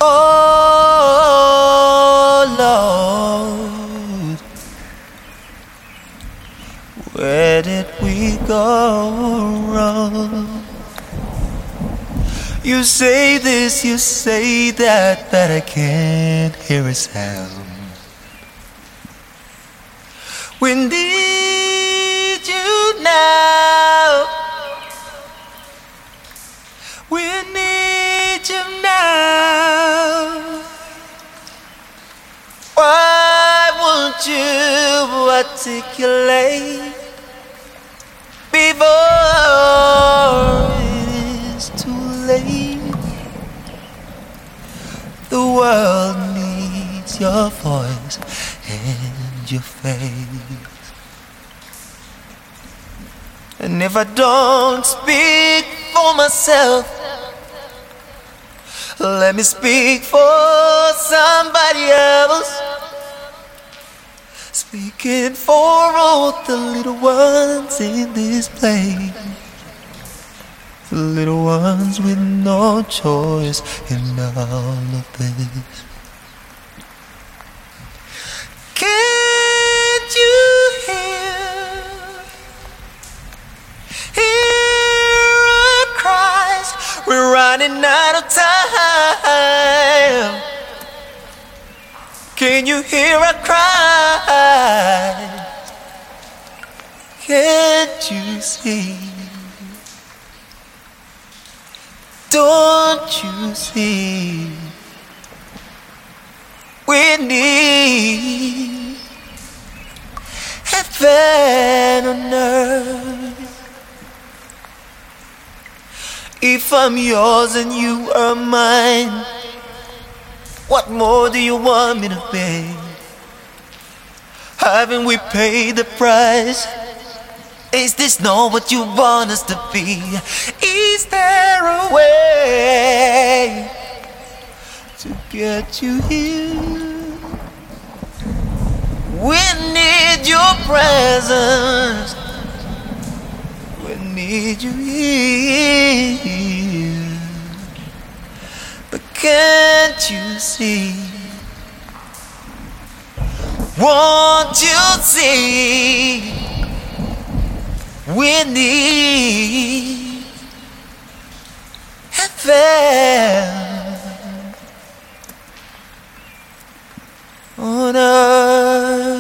Oh Lord, where did we go wrong? You say this, you say that, but I can't hear a sound. We need you now. We need you now. Why won't you articulate before it's too late? The world needs your voice and your face. And if I don't speak for myself, let me speak for somebody else. Speaking for all the little ones in this place, the little ones with no choice in all of this. Can't you hear our cries? We're running out of time. Can you hear our cries? Can't you see? Don't you see? We need heaven on earth. If I'm yours and you are mine, what more do you want me to be? Haven't we paid the price? Is this not what you want us to be? Is there a way to get you here? We need your presence. We need you here. But can't you see? Won't you see? We need heaven on earth.